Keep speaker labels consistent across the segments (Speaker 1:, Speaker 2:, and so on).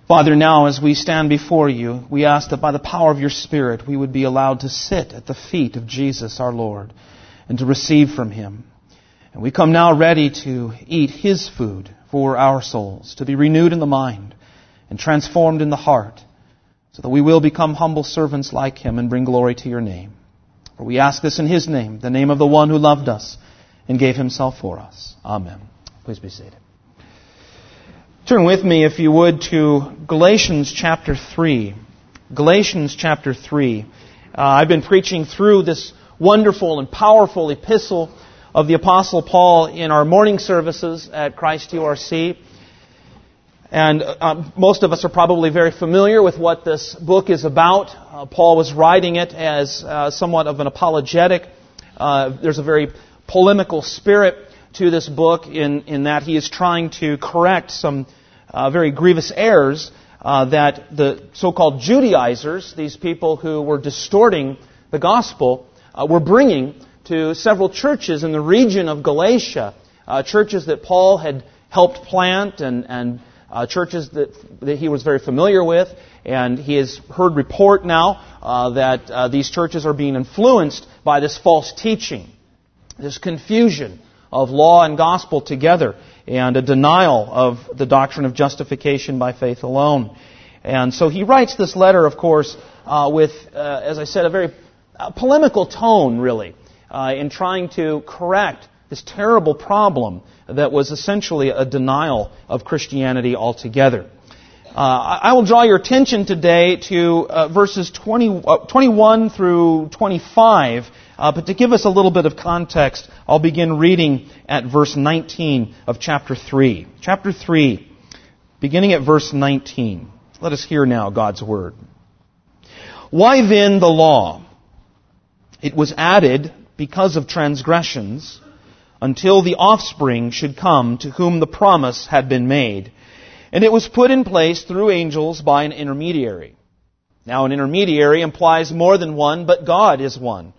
Speaker 1: Father, now as we stand before you, we ask that by the power of your Spirit we would be allowed to sit at the feet of Jesus our Lord and to receive from Him. And we come now ready to eat His food for our souls, to be renewed in the mind and transformed in the heart, so that we will become humble servants like Him and bring glory to your name. For we ask this in His name, the name of the one who loved us and gave Himself for us. Amen. Please be seated. Turn with me, if you would, to Galatians chapter 3. Galatians chapter 3. I've been preaching through this wonderful and powerful epistle of the Apostle Paul in our morning services at Christ URC. And most of us are probably very familiar with what this book is about. Paul was writing it as somewhat of an apologetic. There's a very polemical spirit to this book in that he is trying to correct some very grievous errors that the so-called Judaizers, these people who were distorting the gospel, were bringing to several churches in the region of Galatia, churches that Paul had helped plant and churches that he was very familiar with. And he has heard report now that these churches are being influenced by this false teaching, this confusion of law and gospel together, and a denial of the doctrine of justification by faith alone. And so he writes this letter, of course, with, as I said, a very polemical tone, really, in trying to correct this terrible problem that was essentially a denial of Christianity altogether. I will draw your attention today to verses 21 through 25, but to give us a little bit of context, I'll begin reading at verse 19 of chapter 3. Chapter 3, beginning at verse 19. Let us hear now God's Word. Why then the law? It was added because of transgressions, until the offspring should come to whom the promise had been made. And it was put in place through angels by an intermediary. Now an intermediary implies more than one, but God is one.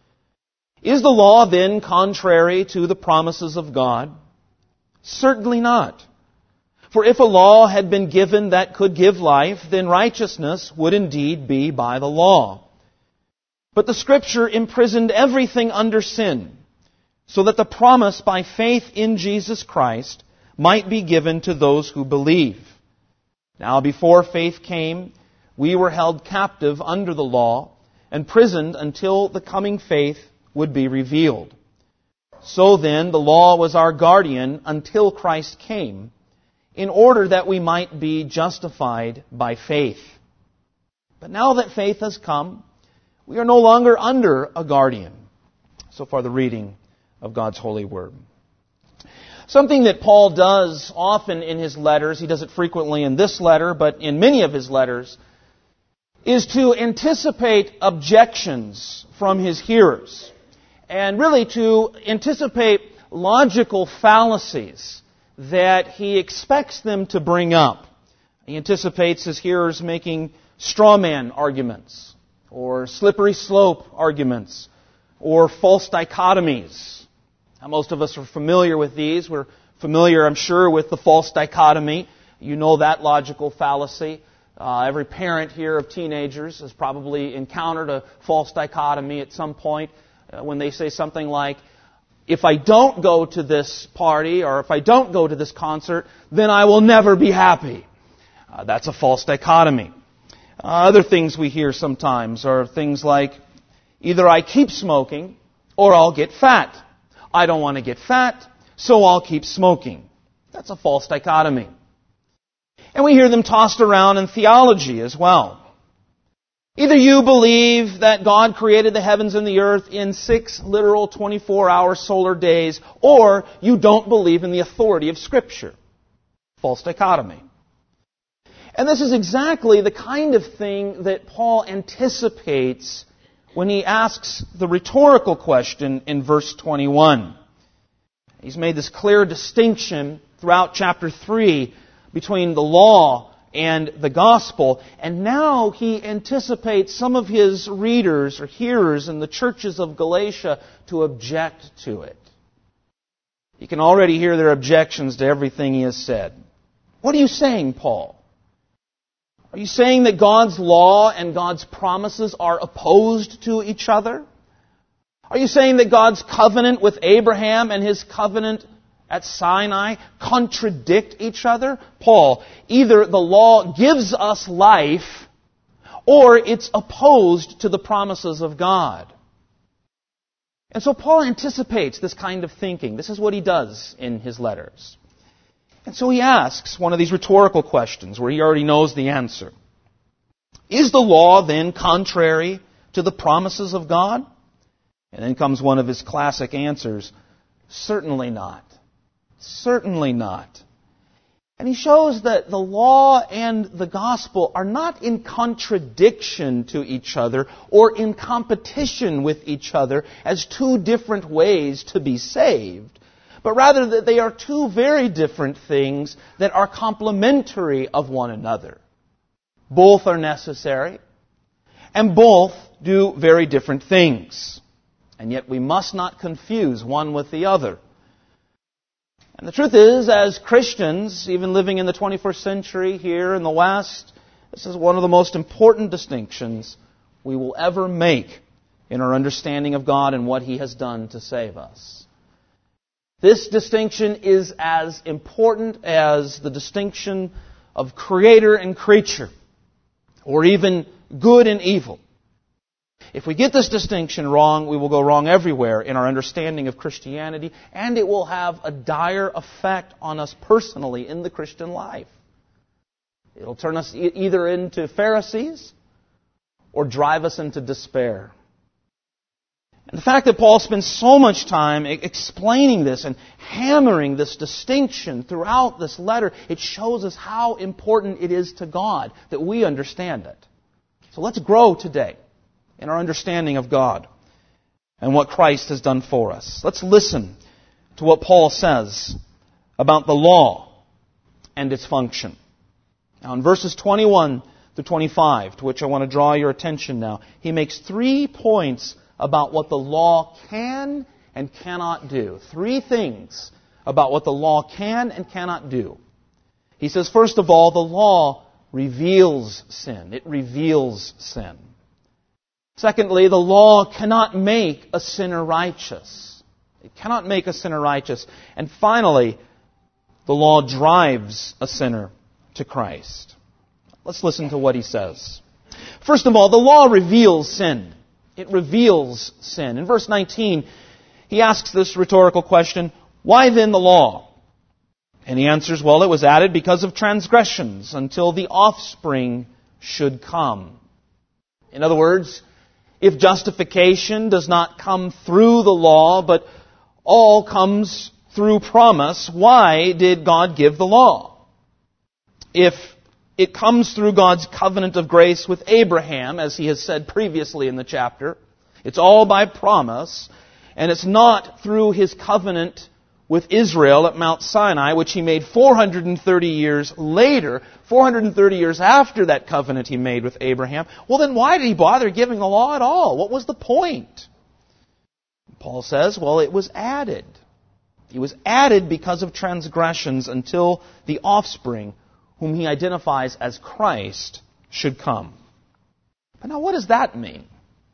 Speaker 1: Is the law then contrary to the promises of God? Certainly not. For if a law had been given that could give life, then righteousness would indeed be by the law. But the Scripture imprisoned everything under sin, so that the promise by faith in Jesus Christ might be given to those who believe. Now before faith came, we were held captive under the law and prisoned until the coming faith would be revealed. So then the law was our guardian until Christ came, in order that we might be justified by faith. But now that faith has come, we are no longer under a guardian. So far the reading of God's holy word. Something that Paul does often in his letters, he does it frequently in this letter, but in many of his letters, is to anticipate objections from his hearers. And really to anticipate logical fallacies that he expects them to bring up. He anticipates his hearers making straw man arguments, or slippery slope arguments, or false dichotomies. Now, most of us are familiar with these. We're familiar, I'm sure, with the false dichotomy. You know that logical fallacy. Every parent here of teenagers has probably encountered a false dichotomy at some point when they say something like, if I don't go to this party or if I don't go to this concert, then I will never be happy. That's a false dichotomy. Other things we hear sometimes are things like, either I keep smoking or I'll get fat. I don't want to get fat, so I'll keep smoking. That's a false dichotomy. And we hear them tossed around in theology as well. Either you believe that God created the heavens and the earth in 6 literal 24-hour solar days, or you don't believe in the authority of Scripture. False dichotomy. And this is exactly the kind of thing that Paul anticipates when he asks the rhetorical question in verse 21. He's made this clear distinction throughout chapter 3 between the law and the gospel, and now he anticipates some of his readers or hearers in the churches of Galatia to object to it. You can already hear their objections to everything he has said. What are you saying, Paul? Are you saying that God's law and God's promises are opposed to each other? Are you saying that God's covenant with Abraham and His covenant at Sinai contradict each other? Paul, either the law gives us life or it's opposed to the promises of God. And so Paul anticipates this kind of thinking. This is what he does in his letters. And so he asks one of these rhetorical questions where he already knows the answer. Is the law then contrary to the promises of God? And then comes one of his classic answers. Certainly not. Certainly not. And he shows that the law and the gospel are not in contradiction to each other or in competition with each other as two different ways to be saved, but rather that they are two very different things that are complementary of one another. Both are necessary, and both do very different things. And yet we must not confuse one with the other. And the truth is, as Christians, even living in the 21st century here in the West, this is one of the most important distinctions we will ever make in our understanding of God and what He has done to save us. This distinction is as important as the distinction of creator and creature, or even good and evil. If we get this distinction wrong, we will go wrong everywhere in our understanding of Christianity, and it will have a dire effect on us personally in the Christian life. It'll turn us either into Pharisees or drive us into despair. And the fact that Paul spends so much time explaining this and hammering this distinction throughout this letter, it shows us how important it is to God that we understand it. So let's grow today in our understanding of God and what Christ has done for us. Let's listen to what Paul says about the law and its function. Now in verses 21 to 25, to which I want to draw your attention now, he makes 3 points about what the law can and cannot do. 3 things about what the law can and cannot do. He says, first of all, the law reveals sin. It reveals sin. Secondly, the law cannot make a sinner righteous. It cannot make a sinner righteous. And finally, the law drives a sinner to Christ. Let's listen to what he says. First of all, the law reveals sin. It reveals sin. In verse 19, he asks this rhetorical question, why then the law? And he answers, well, it was added because of transgressions until the offspring should come. In other words, if justification does not come through the law, but all comes through promise, why did God give the law? If it comes through God's covenant of grace with Abraham, as he has said previously in the chapter, it's all by promise, and it's not through His covenant with Israel at Mount Sinai, which He made 430 years later, 430 years after that covenant He made with Abraham. Well, then why did He bother giving the law at all? What was the point? Paul says, well, it was added. It was added because of transgressions until the offspring, whom he identifies as Christ, should come. But now what does that mean?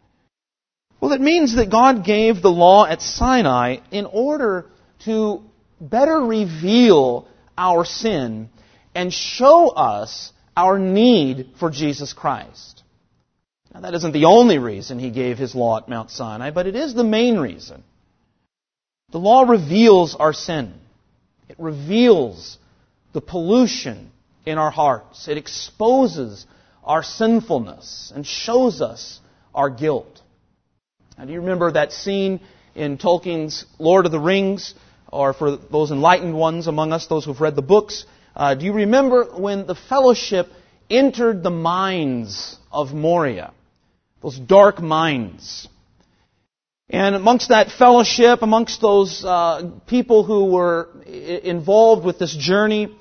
Speaker 1: Well, it means that God gave the law at Sinai in order to better reveal our sin and show us our need for Jesus Christ. Now, that isn't the only reason He gave His law at Mount Sinai, but it is the main reason. The law reveals our sin. It reveals the pollution in our hearts. It exposes our sinfulness and shows us our guilt. Now, do you remember that scene in Tolkien's Lord of the Rings, or for those enlightened ones among us, those who've read the books, do you remember when the fellowship entered the mines of Moria? Those dark mines. And amongst that fellowship, amongst those people who were involved with this journey,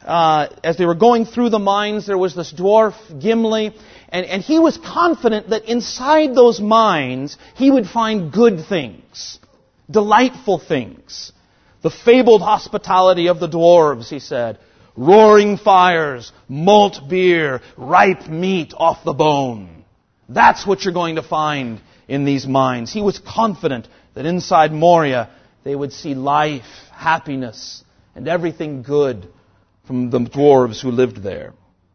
Speaker 1: as they were going through the mines, there was this dwarf, Gimli, and he was confident that inside those mines he would find good things, delightful things. The fabled hospitality of the dwarves, he said, roaring fires, malt beer, ripe meat off the bone. That's what you're going to find in these mines. He was confident that inside Moria they would see life, happiness, and everything good from the dwarves who lived there.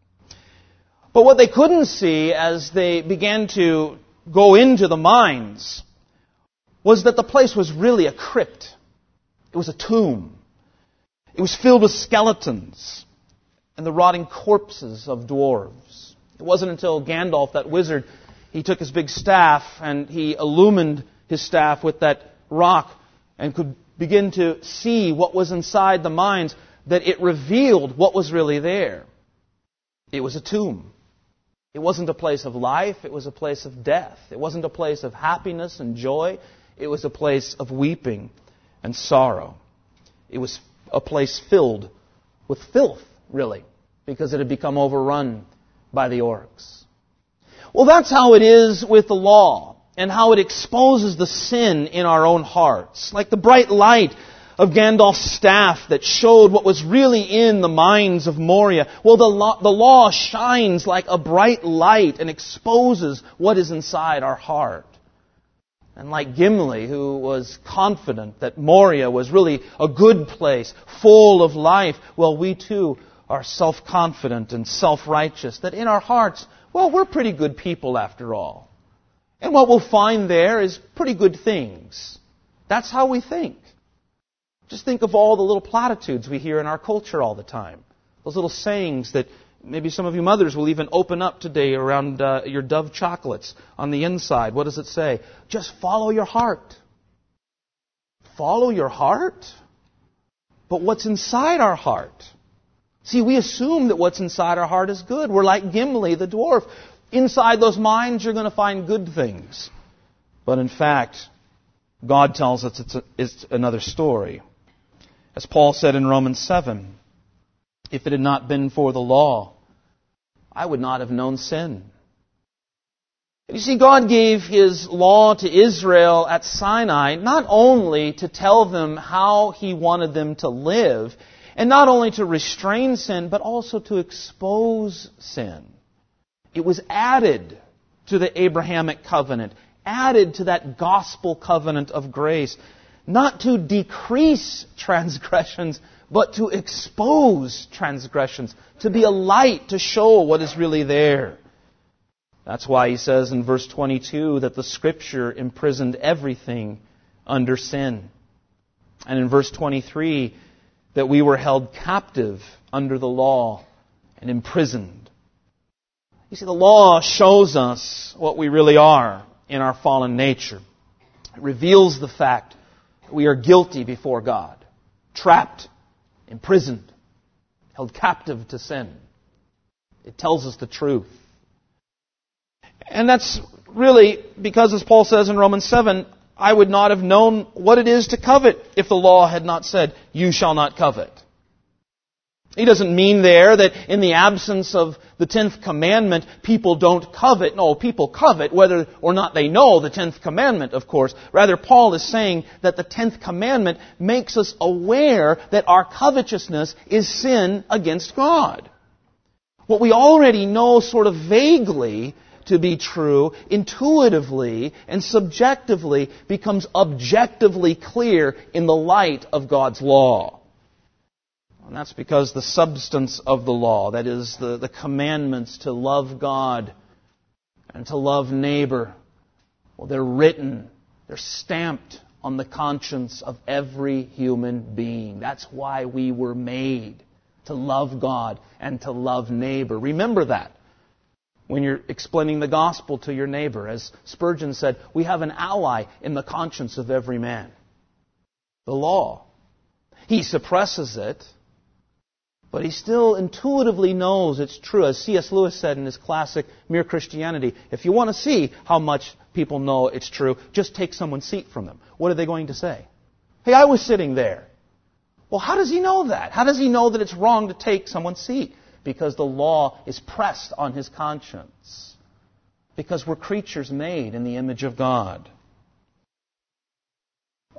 Speaker 1: But what they couldn't see as they began to go into the mines was that the place was really a crypt. It was a tomb. It was filled with skeletons and the rotting corpses of dwarves. It wasn't until Gandalf, that wizard, he took his big staff and he illumined his staff with that rock and could begin to see what was inside the mines, that it revealed what was really there. It was a tomb. It wasn't a place of life, it was a place of death. It wasn't a place of happiness and joy, it was a place of weeping and sorrow. It was a place filled with filth, really, because it had become overrun by the orcs. Well, that's how it is with the law, and how it exposes the sin in our own hearts. Like the bright light of Gandalf's staff that showed what was really in the mines of Moria. Well, the law shines like a bright light and exposes what is inside our heart. And like Gimli, who was confident that Moria was really a good place, full of life, well, we too are self-confident and self-righteous, that in our hearts, well, we're pretty good people after all. And what we'll find there is pretty good things. That's how we think. Just think of all the little platitudes we hear in our culture all the time. Those little sayings that maybe some of you mothers will even open up today around your Dove chocolates on the inside. What does it say? Just follow your heart. Follow your heart? But what's inside our heart? See, we assume that what's inside our heart is good. We're like Gimli, the dwarf. Inside those minds, you're going to find good things. But in fact, God tells us it's another story. As Paul said in Romans 7, if it had not been for the law, I would not have known sin. You see, God gave His law to Israel at Sinai not only to tell them how He wanted them to live, and not only to restrain sin, but also to expose sin. It was added to the Abrahamic covenant, added to that gospel covenant of grace, not to decrease transgressions, but to expose transgressions, to be a light, to show what is really there. That's why he says in verse 22 that the Scripture imprisoned everything under sin. And in verse 23, that we were held captive under the law and imprisoned. You see, the law shows us what we really are in our fallen nature. It reveals the fact that we are guilty before God, trapped, imprisoned, held captive to sin. It tells us the truth. And that's really because, as Paul says in Romans 7, I would not have known what it is to covet if the law had not said, you shall not covet. He doesn't mean there that in the absence of the 10th commandment, people don't covet. No, people covet whether or not they know the 10th commandment, of course. Rather, Paul is saying that the 10th commandment makes us aware that our covetousness is sin against God. What we already know sort of vaguely to be true, intuitively and subjectively becomes objectively clear in the light of God's law. And that's because the substance of the law, that is, the commandments to love God and to love neighbor, well, they're written, they're stamped on the conscience of every human being. That's why we were made, to love God and to love neighbor. Remember that when you're explaining the gospel to your neighbor. As Spurgeon said, we have an ally in the conscience of every man. The law. He suppresses it, but he still intuitively knows it's true. As C.S. Lewis said in his classic Mere Christianity, if you want to see how much people know it's true, just take someone's seat from them. What are they going to say? Hey, I was sitting there. Well, how does he know that? How does he know that it's wrong to take someone's seat? Because the law is pressed on his conscience. Because we're creatures made in the image of God.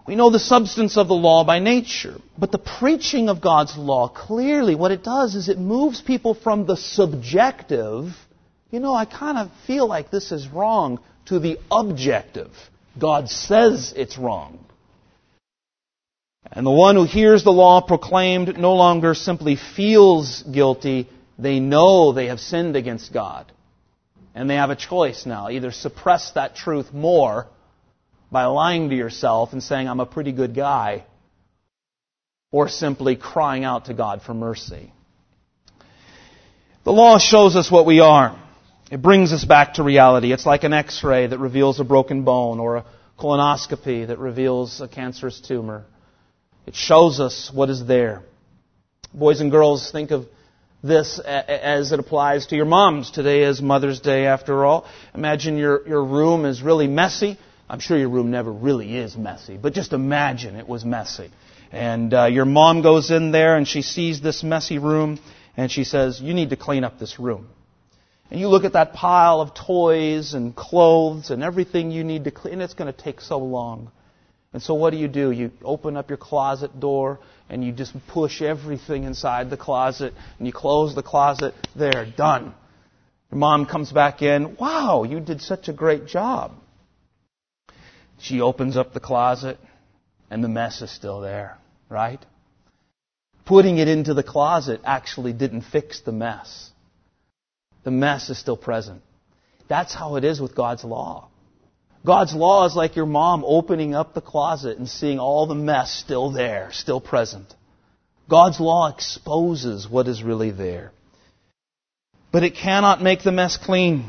Speaker 1: We know the substance of the law by nature. But the preaching of God's law, clearly what it does is it moves people from the subjective, I kind of feel like this is wrong, to the objective. God says it's wrong. And the one who hears the law proclaimed no longer simply feels guilty. They know they have sinned against God. And they have a choice now. Either suppress that truth more by lying to yourself and saying, I'm a pretty good guy, or simply crying out to God for mercy. The law shows us what we are. It brings us back to reality. It's like an X-ray that reveals a broken bone, or a colonoscopy that reveals a cancerous tumor. It shows us what is there. Boys and girls, think of this as it applies to your moms. Today is Mother's Day, after all. Imagine your room is really messy. I'm sure your room never really is messy, but just imagine it was messy. And your mom goes in there and she sees this messy room and she says, you need to clean up this room. And you look at that pile of toys and clothes and everything you need to clean, and it's going to take so long. And so what do? You open up your closet door and you just push everything inside the closet and you close the closet. There, done. Your mom comes back in. Wow, you did such a great job. She opens up the closet and the mess is still there, right? Putting it into the closet actually didn't fix the mess. The mess is still present. That's how it is with God's law. God's law is like your mom opening up the closet and seeing all the mess still there, still present. God's law exposes what is really there. But it cannot make the mess clean.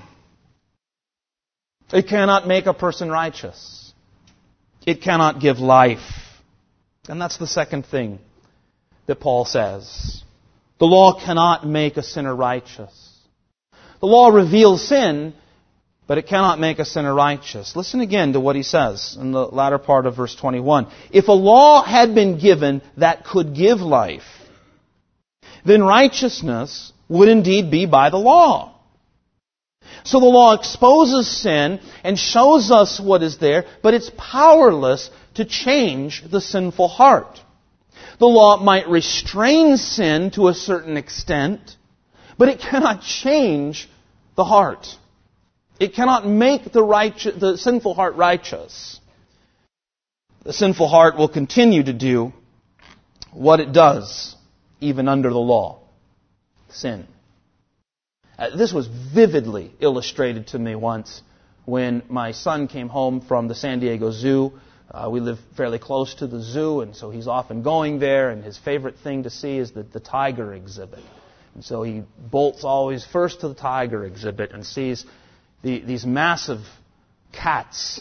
Speaker 1: It cannot make a person righteous. It cannot give life. And that's the second thing that Paul says. The law cannot make a sinner righteous. The law reveals sin, but it cannot make a sinner righteous. Listen again to what he says in the latter part of verse 21. If a law had been given that could give life, then righteousness would indeed be by the law. So the law exposes sin and shows us what is there, but it's powerless to change the sinful heart. The law might restrain sin to a certain extent, but it cannot change the heart. It cannot make the sinful heart righteous. The sinful heart will continue to do what it does, even under the law. Sin. This was vividly illustrated to me once when my son came home from the San Diego Zoo. We live fairly close to the zoo, and so he's often going there, and his favorite thing to see is the tiger exhibit. And so he bolts always first to the tiger exhibit and sees these massive cats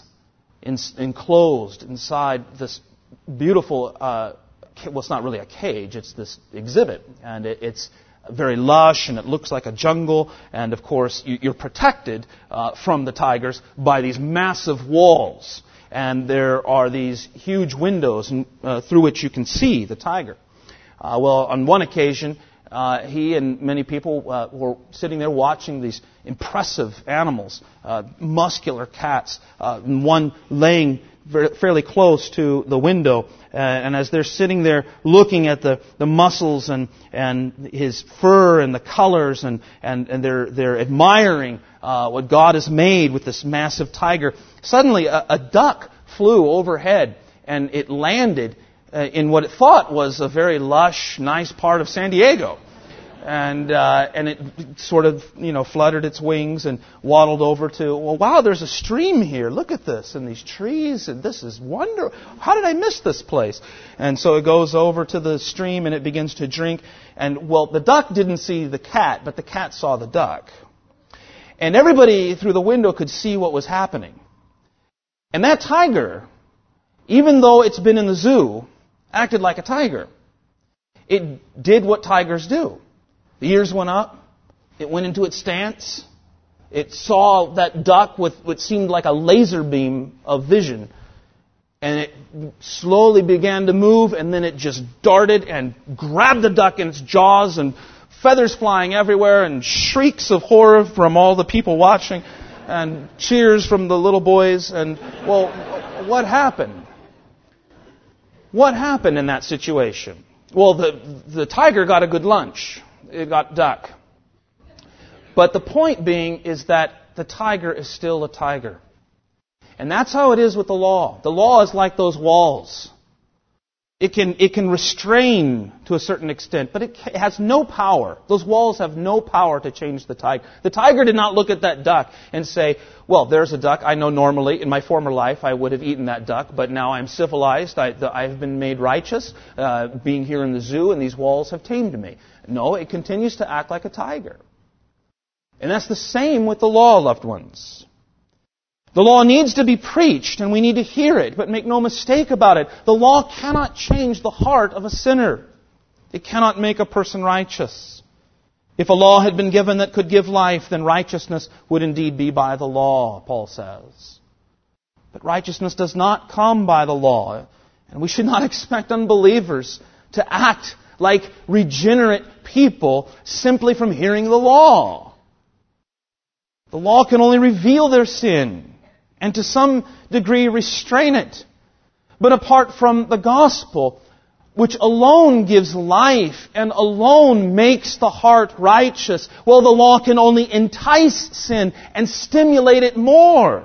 Speaker 1: enclosed inside this beautiful, well, it's not really a cage, it's this exhibit. And it's very lush, and it looks like a jungle. And, of course, you're protected from the tigers by these massive walls. And there are these huge windows through which you can see the tiger. Well, on one occasion, he and many people were sitting there watching these impressive animals, muscular cats, one laying fairly close to the window. And as they're sitting there looking at the muscles and his fur and the colors, and they're admiring what God has made with this massive tiger, suddenly a duck flew overhead and it landed in what it thought was a very lush, nice part of San Diego. And it sort of, fluttered its wings and waddled over to, well, wow, there's a stream here. Look at this, and these trees, and this is wonderful. How did I miss this place? And so it goes over to the stream and it begins to drink. And, well, the duck didn't see the cat, but the cat saw the duck. And everybody through the window could see what was happening. And that tiger, even though it's been in the zoo, acted like a tiger. It did what tigers do. The ears went up. It went into its stance. It saw that duck with what seemed like a laser beam of vision. And it slowly began to move, and then it just darted and grabbed the duck in its jaws, and feathers flying everywhere, and shrieks of horror from all the people watching, and cheers from the little boys. And, well, what happened? What happened in that situation? Well, the tiger got a good lunch. It got duck. But the point being is that the tiger is still a tiger. And that's how it is with the law. The law is like those walls. It can restrain to a certain extent, but it has no power. Those walls have no power to change the tiger. The tiger did not look at that duck and say, well, there's a duck. I know normally in my former life I would have eaten that duck, but now I'm civilized. I've been made righteous being here in the zoo, and these walls have tamed me. No, it continues to act like a tiger. And that's the same with the law, loved ones. The law needs to be preached, and we need to hear it, but make no mistake about it. The law cannot change the heart of a sinner. It cannot make a person righteous. If a law had been given that could give life, then righteousness would indeed be by the law, Paul says. But righteousness does not come by the law, and we should not expect unbelievers to act like regenerate people simply from hearing the law. The law can only reveal their sin, and to some degree restrain it. But apart from the gospel, which alone gives life and alone makes the heart righteous, well, the law can only entice sin and stimulate it more.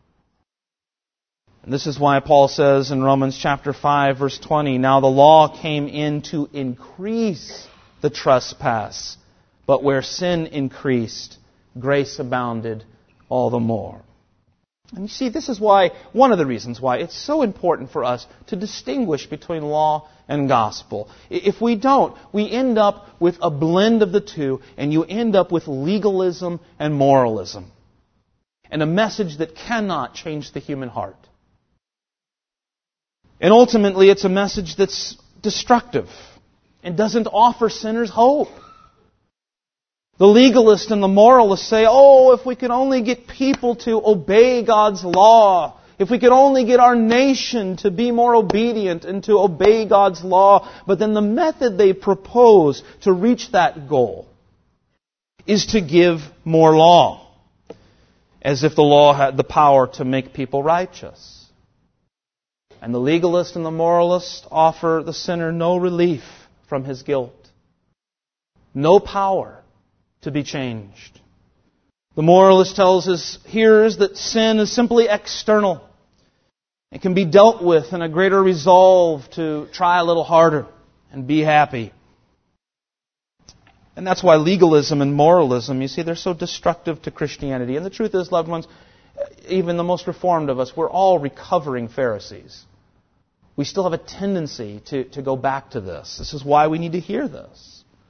Speaker 1: And this is why Paul says in Romans chapter 5, verse 20, now the law came in to increase the trespass, but where sin increased, grace abounded all the more. And you see, this is why, one of the reasons why it's so important for us to distinguish between law and gospel. If we don't, we end up with a blend of the two, and you end up with legalism and moralism. And a message that cannot change the human heart. And ultimately, it's a message that's destructive and doesn't offer sinners hope. The legalist and the moralist say, oh, if we could only get people to obey God's law, if we could only get our nation to be more obedient and to obey God's law. But then the method they propose to reach that goal is to give more law, as if the law had the power to make people righteous. And the legalist and the moralist offer the sinner no relief from his guilt, no power to be changed. The moralist tells his hearers that sin is simply external. It can be dealt with in a greater resolve to try a little harder and be happy. And that's why legalism and moralism, you see, they're so destructive to Christianity. And the truth is, loved ones, even the most reformed of us, we're all recovering Pharisees. We still have a tendency to go back to this. This is why we need to hear this.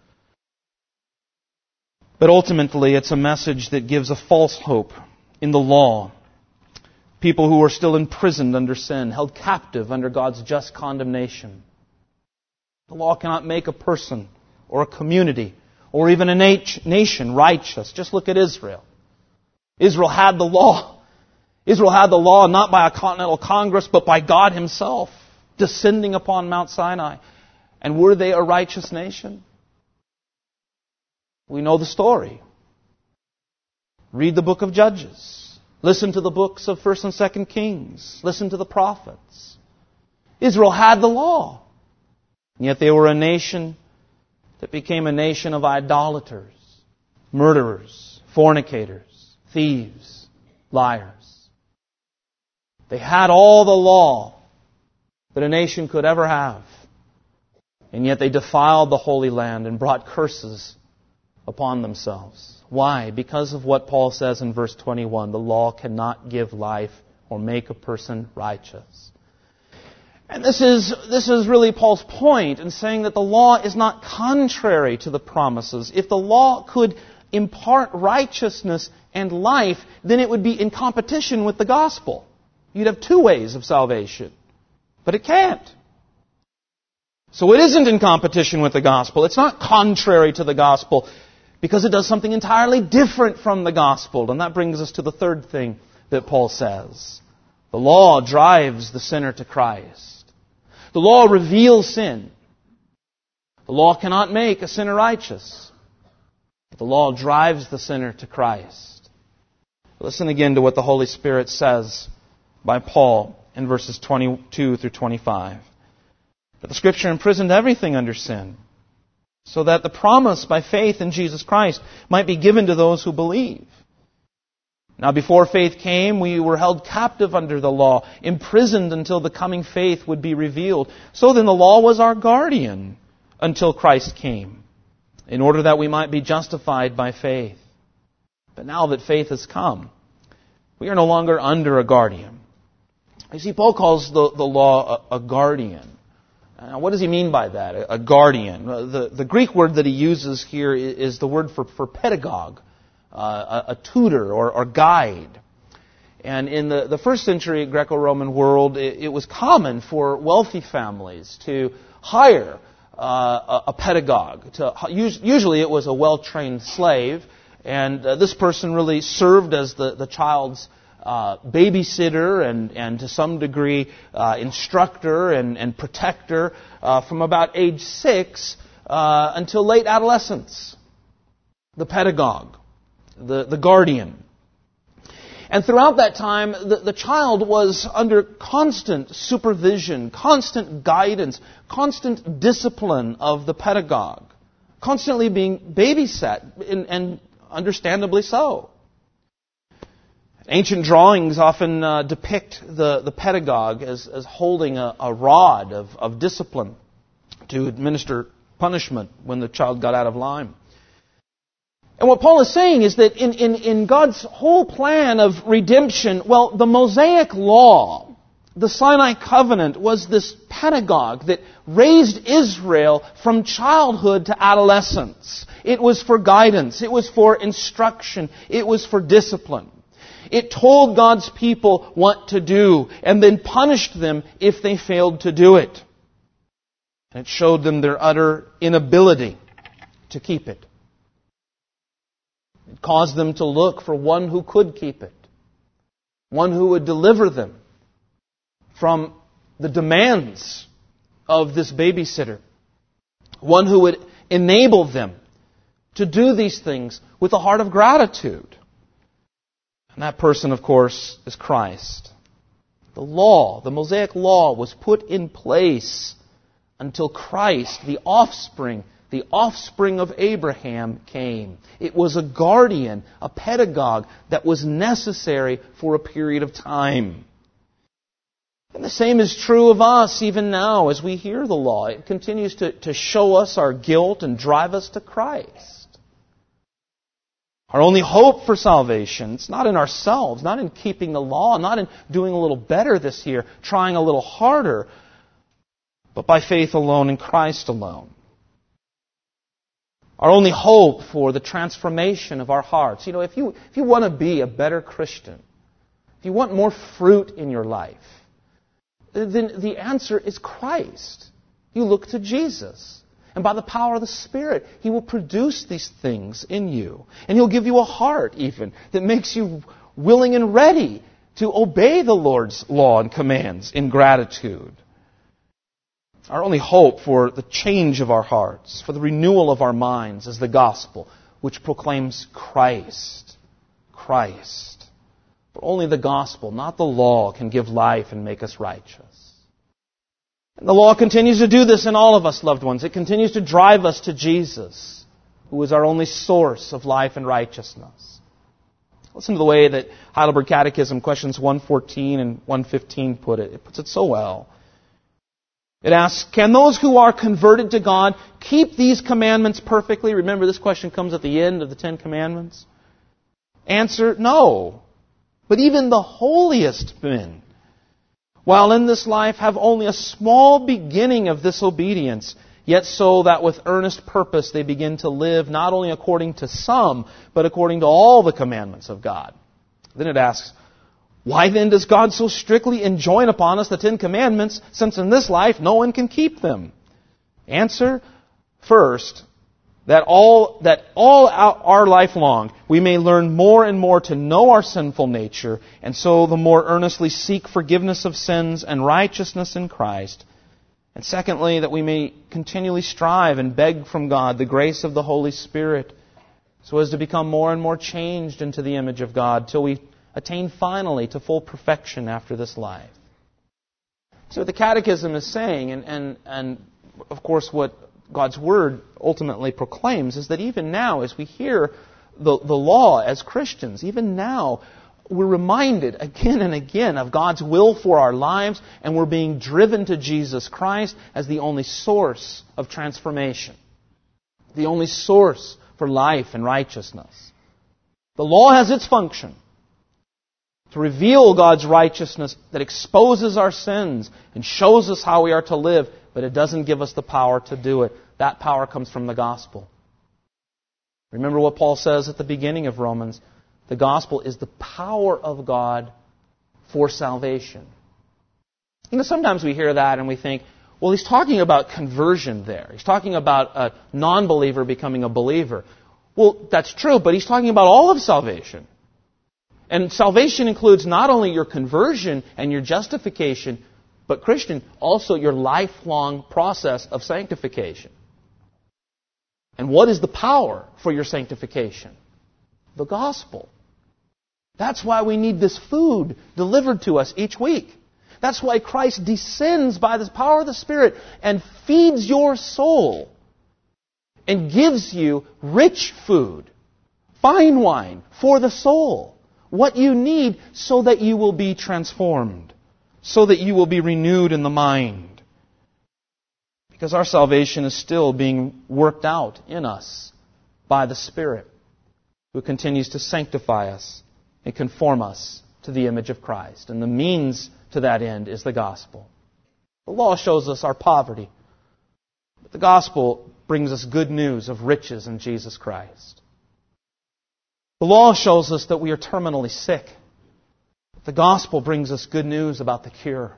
Speaker 1: But ultimately, it's a message that gives a false hope in the law. People who are still imprisoned under sin, held captive under God's just condemnation. The law cannot make a person or a community or even a nation righteous. Just look at Israel. Israel had the law. Israel had the law not by a continental congress, but by God Himself, descending upon Mount Sinai. And were they a righteous nation? We know the story. Read the book of Judges. Listen to the books of 1st and 2nd Kings. Listen to the prophets. Israel had the law. And yet they were a nation that became a nation of idolaters, murderers, fornicators, thieves, liars. They had all the law that a nation could ever have. And yet they defiled the Holy Land and brought curses upon themselves. Why? Because of what Paul says in verse 21. The law cannot give life or make a person righteous. And this is really Paul's point in saying that the law is not contrary to the promises. If the law could impart righteousness and life, then it would be in competition with the gospel. You'd have two ways of salvation. But it can't. So it isn't in competition with the gospel. It's not contrary to the gospel, because it does something entirely different from the gospel. And that brings us to the third thing that Paul says. The law drives the sinner to Christ. The law reveals sin. The law cannot make a sinner righteous. But the law drives the sinner to Christ. Listen again to what the Holy Spirit says by Paul in verses 22 through 25. But the Scripture imprisoned everything under sin, so that the promise by faith in Jesus Christ might be given to those who believe. Now before faith came, we were held captive under the law, imprisoned until the coming faith would be revealed. So then the law was our guardian until Christ came, in order that we might be justified by faith. But now that faith has come, we are no longer under a guardian. You see, Paul calls the law a guardian. Now, what does he mean by that, a guardian? The Greek word that he uses here is the word for pedagogue, a tutor or guide. And in the first century Greco-Roman world, it was common for wealthy families to hire a pedagogue. Usually it was a well-trained slave, and this person really served as the child's babysitter and to some degree instructor and protector from about age 6 until late adolescence. The pedagogue, the guardian. And throughout that time, the child was under constant supervision, constant guidance, constant discipline of the pedagogue, constantly being babysat, and understandably so. Ancient drawings often depict the pedagogue as holding a rod of discipline to administer punishment when the child got out of line. And what Paul is saying is that in God's whole plan of redemption, well, the Mosaic Law, the Sinai Covenant, was this pedagogue that raised Israel from childhood to adolescence. It was for guidance. It was for instruction. It was for discipline. It told God's people what to do and then punished them if they failed to do it. And it showed them their utter inability to keep it. It caused them to look for one who could keep it. One who would deliver them from the demands of this babysitter. One who would enable them to do these things with a heart of gratitude. And that person, of course, is Christ. The law, the Mosaic Law, was put in place until Christ, the offspring of Abraham, came. It was a guardian, a pedagogue that was necessary for a period of time. And the same is true of us even now as we hear the law. It continues to show us our guilt and drive us to Christ. Our only hope for salvation, it's not in ourselves, not in keeping the law, not in doing a little better this year, trying a little harder, but by faith alone in Christ alone. Our only hope for the transformation of our hearts. You know, if you want to be a better Christian, if you want more fruit in your life, then the answer is Christ. You look to Jesus. And by the power of the Spirit, He will produce these things in you. And He'll give you a heart even that makes you willing and ready to obey the Lord's law and commands in gratitude. Our only hope for the change of our hearts, for the renewal of our minds, is the gospel, which proclaims Christ. Christ. For only the gospel, not the law, can give life and make us righteous. And the law continues to do this in all of us, loved ones. It continues to drive us to Jesus, who is our only source of life and righteousness. Listen to the way that Heidelberg Catechism, questions 114 and 115 put it. It puts it so well. It asks, can those who are converted to God keep these commandments perfectly? Remember, this question comes at the end of the Ten Commandments. Answer, no. But even the holiest men, while in this life, have only a small beginning of this obedience, yet so that with earnest purpose they begin to live not only according to some, but according to all the commandments of God. Then it asks, why then does God so strictly enjoin upon us the Ten Commandments, since in this life no one can keep them? Answer, first, that all our life long we may learn more and more to know our sinful nature, and so the more earnestly seek forgiveness of sins and righteousness in Christ. And secondly, that we may continually strive and beg from God the grace of the Holy Spirit, so as to become more and more changed into the image of God, till we attain finally to full perfection after this life. So the Catechism is saying, and of course what God's Word ultimately proclaims, is that even now, as we hear the law as Christians, even now, we're reminded again and again of God's will for our lives, and we're being driven to Jesus Christ as the only source of transformation, the only source for life and righteousness. The law has its function to reveal God's righteousness that exposes our sins and shows us how we are to live, but it doesn't give us the power to do it. That power comes from the gospel. Remember what Paul says at the beginning of Romans. The gospel is the power of God for salvation. You know, sometimes we hear that and we think, well, he's talking about conversion there. He's talking about a non-believer becoming a believer. Well, that's true, but he's talking about all of salvation. And salvation includes not only your conversion and your justification, but Christian, also your lifelong process of sanctification. And what is the power for your sanctification? The gospel. That's why we need this food delivered to us each week. That's why Christ descends by the power of the Spirit and feeds your soul and gives you rich food, fine wine for the soul. What you need so that you will be transformed, so that you will be renewed in the mind. Because our salvation is still being worked out in us by the Spirit, who continues to sanctify us and conform us to the image of Christ. And the means to that end is the gospel. The law shows us our poverty, but the gospel brings us good news of riches in Jesus Christ. The law shows us that we are terminally sick. The gospel brings us good news about the cure.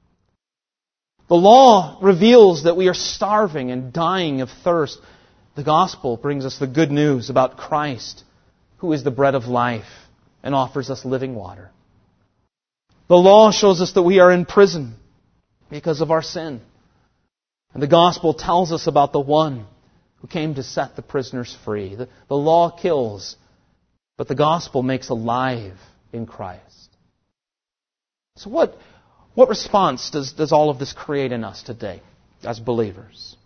Speaker 1: The law reveals that we are starving and dying of thirst. The gospel brings us the good news about Christ, who is the bread of life and offers us living water. The law shows us that we are in prison because of our sin. And the gospel tells us about the one who came to set the prisoners free. The law kills, but the gospel makes alive in Christ. So what response does all of this create in us today as believers?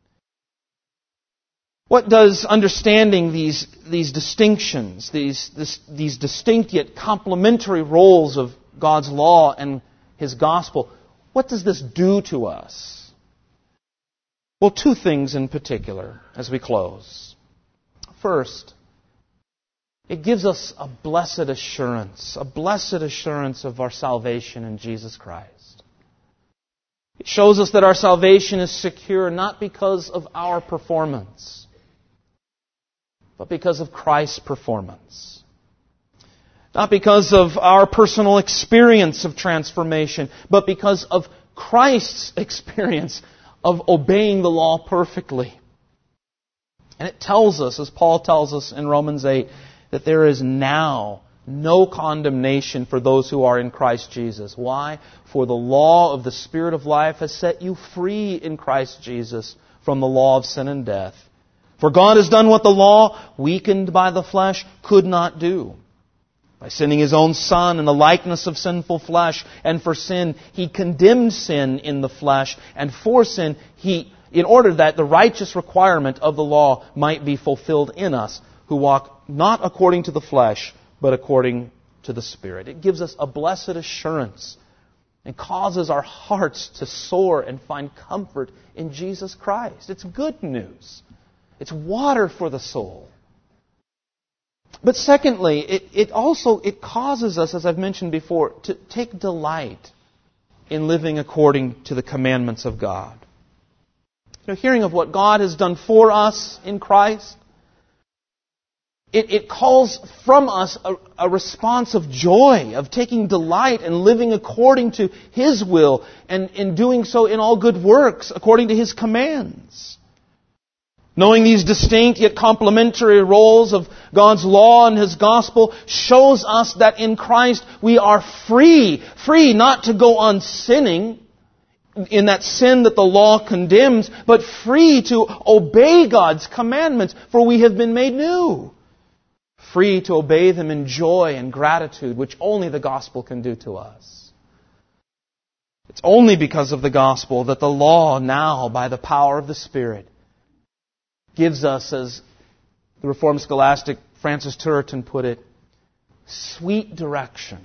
Speaker 1: What does understanding these distinctions, these distinct yet complementary roles of God's law and His gospel, what does this do to us? Well, two things in particular as we close. First, it gives us a blessed assurance of our salvation in Jesus Christ. It shows us that our salvation is secure not because of our performance, but because of Christ's performance. Not because of our personal experience of transformation, but because of Christ's experience of obeying the law perfectly. And it tells us, as Paul tells us in Romans 8, that there is now no condemnation for those who are in Christ Jesus. Why? For the law of the Spirit of life has set you free in Christ Jesus from the law of sin and death. For God has done what the law, weakened by the flesh, could not do. By sending His own Son in the likeness of sinful flesh, and for sin, He condemned sin in the flesh, and for sin, in order that the righteous requirement of the law might be fulfilled in us, who walk not according to the flesh, but according to the Spirit. It gives us a blessed assurance and causes our hearts to soar and find comfort in Jesus Christ. It's good news. It's water for the soul. But secondly, it causes us, as I've mentioned before, to take delight in living according to the commandments of God. Hearing of what God has done for us in Christ, it calls from us a response of joy, of taking delight and living according to His will, and in doing so in all good works, according to His commands. Knowing these distinct yet complementary roles of God's law and His gospel shows us that in Christ we are free not to go on sinning in that sin that the law condemns, but free to obey God's commandments, for we have been made new. Free to obey them in joy and gratitude, which only the gospel can do to us. It's only because of the gospel that the law now, by the power of the Spirit, gives us, as the Reformed scholastic Francis Turretin put it, sweet direction.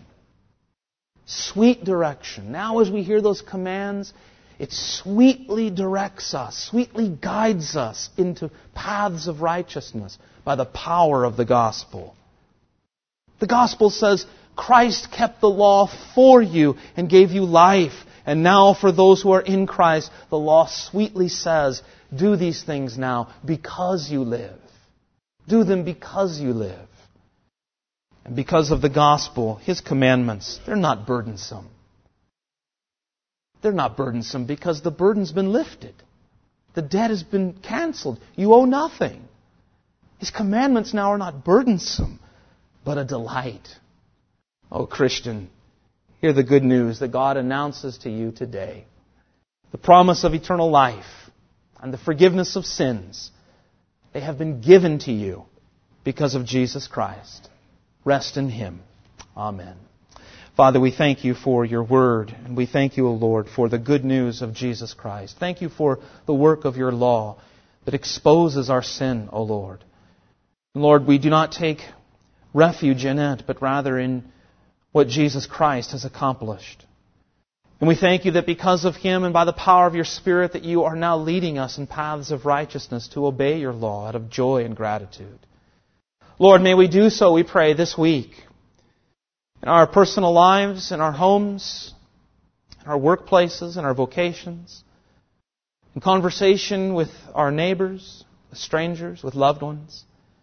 Speaker 1: Sweet direction. Now as we hear those commands, it sweetly directs us, sweetly guides us into paths of righteousness by the power of the gospel. The gospel says, Christ kept the law for you and gave you life. And now for those who are in Christ, the law sweetly says, do these things now because you live. Do them because you live. And because of the gospel, His commandments, they're not burdensome. They're not burdensome because the burden's been lifted. The debt has been canceled. You owe nothing. His commandments now are not burdensome, but a delight. Oh, Christian, hear the good news that God announces to you today. The promise of eternal life and the forgiveness of sins, they have been given to you because of Jesus Christ. Rest in Him. Amen. Father, we thank You for Your Word, and we thank You, O Lord, for the good news of Jesus Christ. Thank You for the work of Your law that exposes our sin, O Lord. And Lord, we do not take refuge in it, but rather in what Jesus Christ has accomplished. And we thank You that because of Him and by the power of Your Spirit that You are now leading us in paths of righteousness to obey Your law out of joy and gratitude. Lord, may we do so, we pray, this week. In our personal lives, in our homes, in our workplaces, in our vocations, in conversation with our neighbors, with strangers, with loved ones.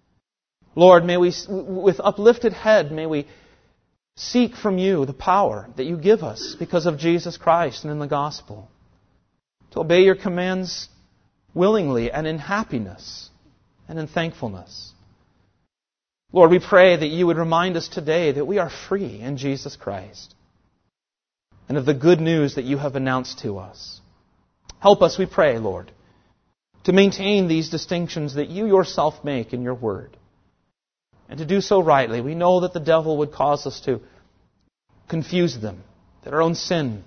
Speaker 1: Lord, may we, with uplifted head, may we seek from You the power that You give us because of Jesus Christ and in the gospel, to obey Your commands willingly and in happiness and in thankfulness. Lord, we pray that You would remind us today that we are free in Jesus Christ and of the good news that You have announced to us. Help us, we pray, Lord, to maintain these distinctions that You Yourself make in Your Word. And to do so rightly. We know that the devil would cause us to confuse them, that our own sin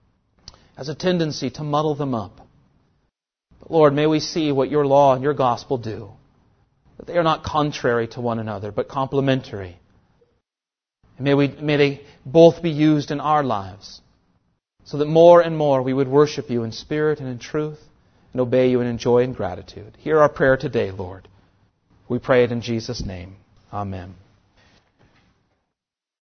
Speaker 1: has a tendency to muddle them up. But Lord, may we see what Your law and Your gospel do. That they are not contrary to one another, but complementary. And may they both be used in our lives, so that more and more we would worship You in spirit and in truth, and obey You in joy and gratitude. Hear our prayer today, Lord. We pray it in Jesus' name. Amen.